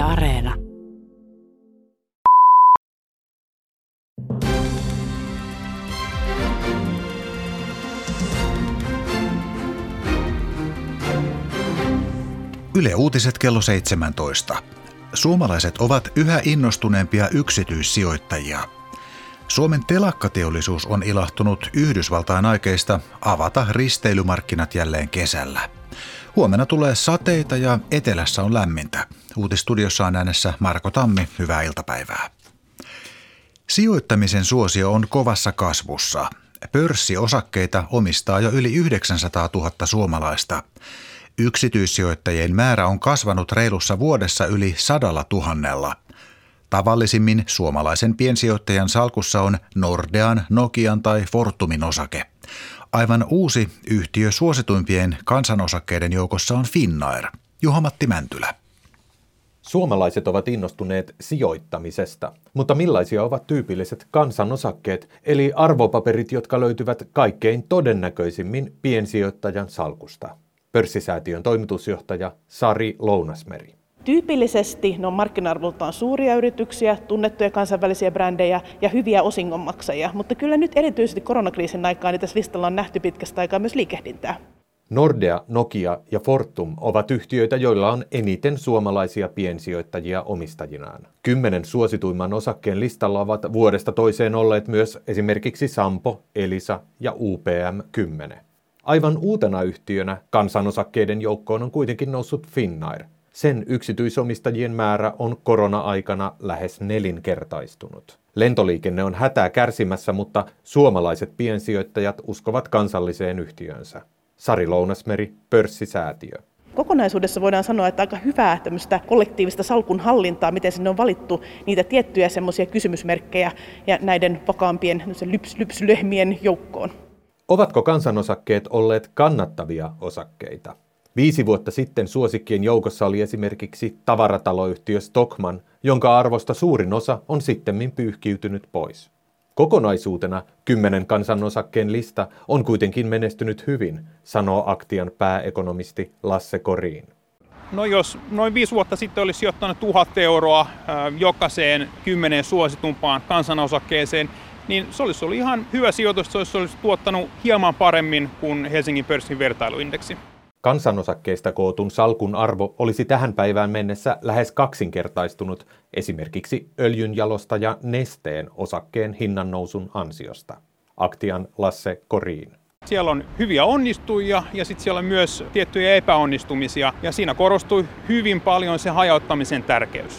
Areena. Yle Uutiset kello 17. Suomalaiset ovat yhä innostuneempia yksityissijoittajia. Suomen telakkateollisuus on ilahtunut Yhdysvaltain aikeista avata risteilymarkkinat jälleen kesällä. Huomenna tulee sateita ja etelässä on lämmintä. Uutistudiossa on äänessä Marko Tammi. Hyvää iltapäivää. Sijoittamisen suosio on kovassa kasvussa. Pörssiosakkeita omistaa jo yli 900 000 suomalaista. Yksityissijoittajien määrä on kasvanut reilussa vuodessa yli 100 000. Tavallisimmin suomalaisen piensijoittajan salkussa on Nordean, Nokian tai Fortumin osake. Aivan uusi yhtiö suosituimpien kansanosakkeiden joukossa on Finnair. Juha-Matti Mäntylä. Suomalaiset ovat innostuneet sijoittamisesta, mutta millaisia ovat tyypilliset kansanosakkeet, eli arvopaperit, jotka löytyvät kaikkein todennäköisimmin piensijoittajan salkusta? Pörssisäätiön toimitusjohtaja Sari Lounasmeri. Tyypillisesti ne on markkina-arvoltaan suuria yrityksiä, tunnettuja kansainvälisiä brändejä ja hyviä osingonmaksajia, mutta kyllä nyt erityisesti koronakriisin aikaan niin tässä listalla on nähty pitkästä aikaa myös liikehdintää. Nordea, Nokia ja Fortum ovat yhtiöitä, joilla on eniten suomalaisia piensijoittajia omistajinaan. 10 suosituimman osakkeen listalla ovat vuodesta toiseen olleet myös esimerkiksi Sampo, Elisa ja UPM 10. Aivan uutena yhtiönä kansanosakkeiden joukkoon on kuitenkin noussut Finnair. Sen yksityisomistajien määrä on korona-aikana lähes 4-kertaistunut. Lentoliikenne on hätää kärsimässä, mutta suomalaiset piensijoittajat uskovat kansalliseen yhtiönsä. Sari Lounasmeri, Pörssisäätiö. Kokonaisuudessa voidaan sanoa, että aika hyvää tämmöistä kollektiivista salkun hallintaa, miten sinne on valittu niitä tiettyjä semmoisia kysymysmerkkejä ja näiden vakaampien lypsylehmien joukkoon. Ovatko kansanosakkeet olleet kannattavia osakkeita? 5 vuotta sitten suosikkien joukossa oli esimerkiksi tavarataloyhtiö Stockmann, jonka arvosta suurin osa on sittemmin pyyhkiytynyt pois. Kokonaisuutena 10 kansanosakkeen lista on kuitenkin menestynyt hyvin, sanoo Aktian pääekonomisti Lasse Korin. No jos noin 5 vuotta sitten olisi sijoittanut 1 000 euroa jokaiseen 10 suositumpaan kansanosakkeeseen, niin se olisi ollut ihan hyvä sijoitus, se olisi tuottanut hieman paremmin kuin Helsingin pörssin vertailuindeksi. Kansanosakkeista kootun salkun arvo olisi tähän päivään mennessä lähes 2-kertaistunut esimerkiksi öljynjalostaja Nesteen osakkeen hinnannousun ansiosta. Aktian Lasse Korin. Siellä on hyviä onnistujia ja sitten siellä on myös tiettyjä epäonnistumisia ja siinä korostui hyvin paljon se hajauttamisen tärkeys.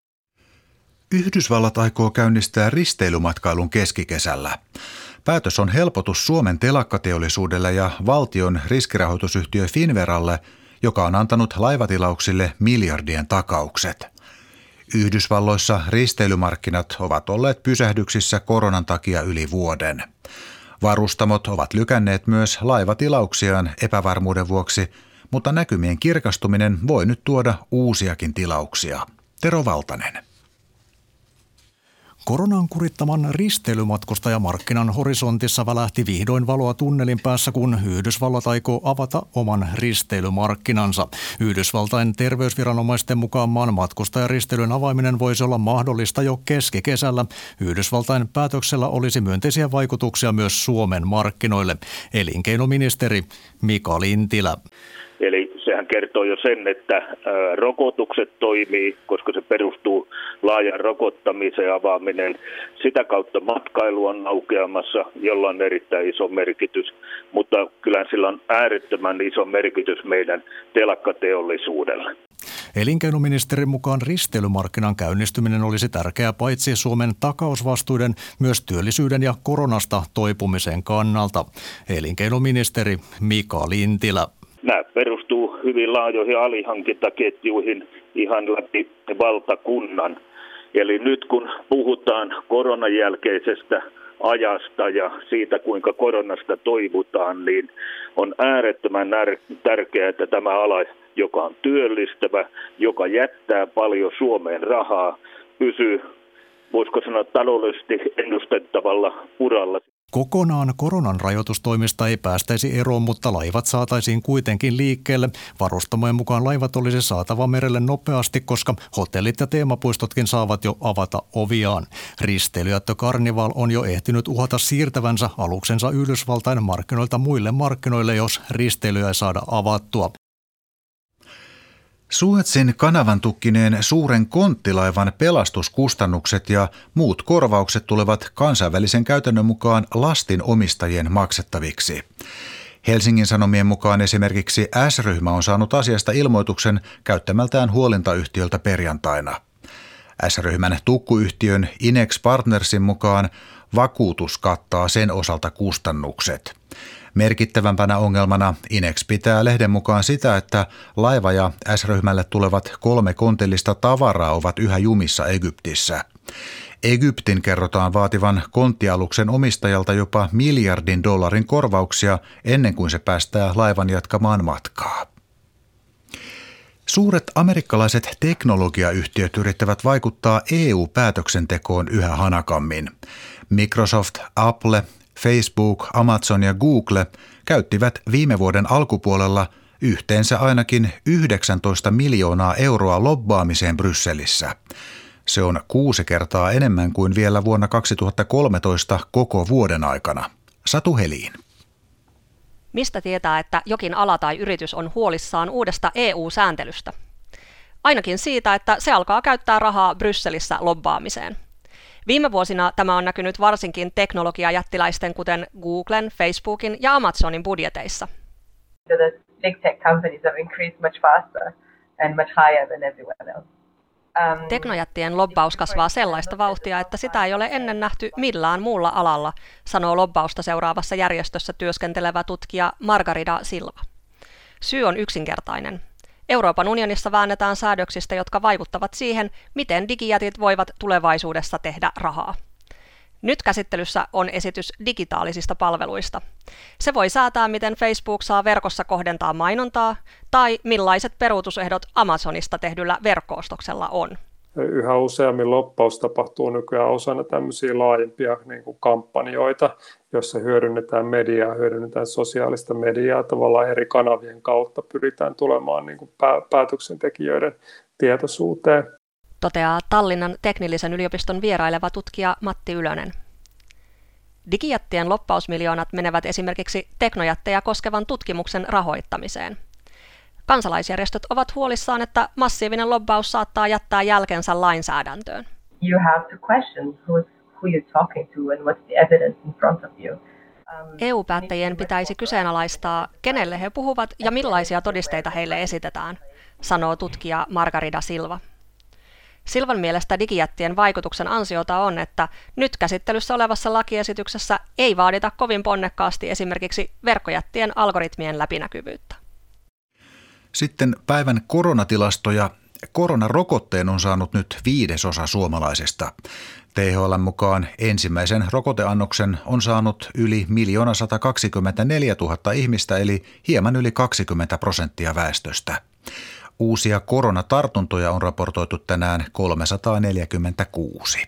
Yhdysvallat aikoo käynnistää risteilymatkailun keskikesällä. Päätös on helpotus Suomen telakkateollisuudelle ja valtion riskirahoitusyhtiö Finnveralle, joka on antanut laivatilauksille miljardien takaukset. Yhdysvalloissa risteilymarkkinat ovat olleet pysähdyksissä koronan takia yli vuoden. Varustamot ovat lykänneet myös laivatilauksiaan epävarmuuden vuoksi, mutta näkymien kirkastuminen voi nyt tuoda uusiakin tilauksia. Tero Valtanen. Koronan kurittaman risteilymatkustajamarkkinan horisontissa välähti vihdoin valoa tunnelin päässä, kun Yhdysvallat aikoo avata oman risteilymarkkinansa. Yhdysvaltain terveysviranomaisten mukaan maan matkustajaristeilyn avaaminen voisi olla mahdollista jo keskikesällä. Yhdysvaltain päätöksellä olisi myönteisiä vaikutuksia myös Suomen markkinoille. Elinkeinoministeri Mika Lintilä. Eli sehän kertoo jo sen, että rokotukset toimii, koska se perustuu laajan rokottamisen avaaminen. Sitä kautta matkailu on aukeamassa, jolla on erittäin iso merkitys, mutta kyllä sillä on äärettömän iso merkitys meidän telakkateollisuudelle. Elinkeinoministerin mukaan risteilymarkkinan käynnistyminen olisi tärkeää paitsi Suomen takausvastuiden, myös työllisyyden ja koronasta toipumisen kannalta. Elinkeinoministeri Mika Lintilä. Nämä perustuu hyvin laajoihin alihankintaketjuihin ihan läpi valtakunnan. Eli nyt kun puhutaan koronan jälkeisestä ajasta ja siitä, kuinka koronasta toivutaan, niin on äärettömän tärkeää, että tämä ala, joka on työllistävä, joka jättää paljon Suomeen rahaa, pysyy, voisiko sanoa, taloudellisesti ennustettavalla uralla. Kokonaan koronan rajoitustoimista ei päästäisi eroon, mutta laivat saataisiin kuitenkin liikkeelle. Varustamojen mukaan laivat olisi saatava merelle nopeasti, koska hotellit ja teemapuistotkin saavat jo avata oviaan. Risteilyjättö Carnival on jo ehtinyt uhata siirtävänsä aluksensa Yhdysvaltain markkinoilta muille markkinoille, jos risteilyä ei saada avattua. Suezin kanavan tukkineen suuren konttilaivan pelastuskustannukset ja muut korvaukset tulevat kansainvälisen käytännön mukaan lastin omistajien maksettaviksi. Helsingin Sanomien mukaan esimerkiksi S-ryhmä on saanut asiasta ilmoituksen käyttämältään huolintayhtiöltä perjantaina. S-ryhmän tukkuyhtiön Inex Partnersin mukaan vakuutus kattaa sen osalta kustannukset. Merkittävämpänä ongelmana Inex pitää lehden mukaan sitä, että laiva ja S-ryhmälle tulevat 3 kontillista tavaraa ovat yhä jumissa Egyptissä. Egyptin kerrotaan vaativan konttialuksen omistajalta jopa $1 miljardin korvauksia ennen kuin se päästää laivan jatkamaan matkaa. Suuret amerikkalaiset teknologiayhtiöt yrittävät vaikuttaa EU-päätöksentekoon yhä hanakammin. Microsoft, Apple, Facebook, Amazon ja Google käyttivät viime vuoden alkupuolella yhteensä ainakin 19 miljoonaa euroa lobbaamiseen Brysselissä. Se on 6 kertaa enemmän kuin vielä vuonna 2013 koko vuoden aikana. Satu Helin. Mistä tietää, että jokin ala tai yritys on huolissaan uudesta EU-sääntelystä? Ainakin siitä, että se alkaa käyttää rahaa Brysselissä lobbaamiseen. Viime vuosina tämä on näkynyt varsinkin teknologiajättiläisten kuten Googlen, Facebookin ja Amazonin budjeteissa. The big tech companies have increased much faster and much higher than everywhere else. Teknojättien lobbaus kasvaa sellaista vauhtia, että sitä ei ole ennen nähty millään muulla alalla, sanoo lobbausta seuraavassa järjestössä työskentelevä tutkija Margarida Silva. Syy on yksinkertainen. Euroopan unionissa väännetään säädöksistä, jotka vaikuttavat siihen, miten digijätit voivat tulevaisuudessa tehdä rahaa. Nyt käsittelyssä on esitys digitaalisista palveluista. Se voi säätää, miten Facebook saa verkossa kohdentaa mainontaa tai millaiset peruutusehdot Amazonista tehdyllä verkko-ostoksella on. Yhä useammin lobbaus tapahtuu nykyään osana tämmöisiä laajempia kampanjoita, joissa hyödynnetään mediaa, hyödynnetään sosiaalista mediaa. Tavallaan eri kanavien kautta pyritään tulemaan päätöksentekijöiden tietoisuuteen. Toteaa Tallinnan teknillisen yliopiston vieraileva tutkija Matti Ylönen. Digijättien lobbausmiljoonat menevät esimerkiksi teknojättejä koskevan tutkimuksen rahoittamiseen. Kansalaisjärjestöt ovat huolissaan, että massiivinen lobbaus saattaa jättää jälkensä lainsäädäntöön. You have to question who you're talking to and what's the evidence in front of you. EU-päättäjien pitäisi kyseenalaistaa, kenelle he puhuvat ja millaisia todisteita heille esitetään, sanoo tutkija Margarida Silva. Silvan mielestä digijättien vaikutuksen ansiota on, että nyt käsittelyssä olevassa lakiesityksessä ei vaadita kovin ponnekkaasti esimerkiksi verkkojättien algoritmien läpinäkyvyyttä. Sitten päivän koronatilastoja. Koronarokotteen on saanut nyt 1/5 suomalaisista. THL:n mukaan ensimmäisen rokoteannoksen on saanut yli 1 124 000 ihmistä, eli hieman yli 20% väestöstä. Uusia koronatartuntoja on raportoitu tänään 346.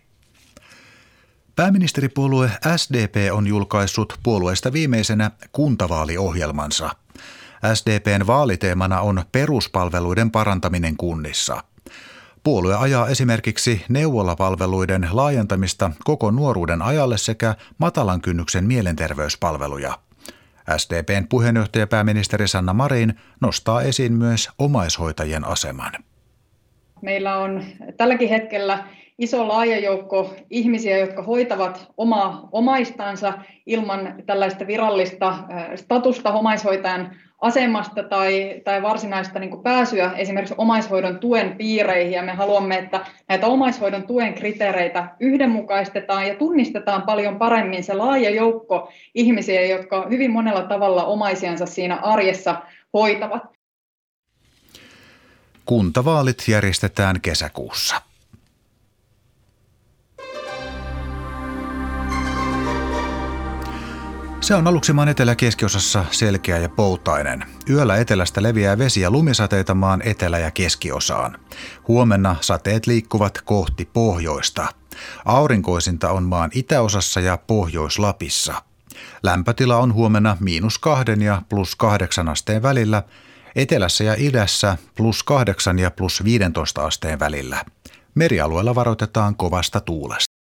Pääministeripuolue SDP on julkaissut puolueesta viimeisenä kuntavaaliohjelmansa. SDP:n vaaliteemana on peruspalveluiden parantaminen kunnissa. Puolue ajaa esimerkiksi neuvolapalveluiden laajentamista koko nuoruuden ajalle sekä matalan kynnyksen mielenterveyspalveluja. SDP:n puheenjohtaja pääministeri Sanna Marin nostaa esiin myös omaishoitajien aseman. Meillä on tälläkin hetkellä iso laaja joukko ihmisiä, jotka hoitavat omaa omaistansa ilman tällaista virallista statusta omaishoitajan asemasta tai varsinaista pääsyä esimerkiksi omaishoidon tuen piireihin. Ja me haluamme, että näitä omaishoidon tuen kriteereitä yhdenmukaistetaan ja tunnistetaan paljon paremmin se laaja joukko ihmisiä, jotka hyvin monella tavalla omaisiansa siinä arjessa hoitavat. Kuntavaalit järjestetään kesäkuussa. Se on aluksi maan etelä-keskiosassa selkeä ja poutainen. Yöllä etelästä leviää vesi- ja lumisateita maan etelä- ja keskiosaan. Huomenna sateet liikkuvat kohti pohjoista. Aurinkoisinta on maan itäosassa ja Pohjois-Lapissa. Lämpötila on huomenna -2 ja +8 asteen välillä, etelässä ja idässä +8 ja +15 asteen välillä. Merialueella varoitetaan kovasta tuulesta.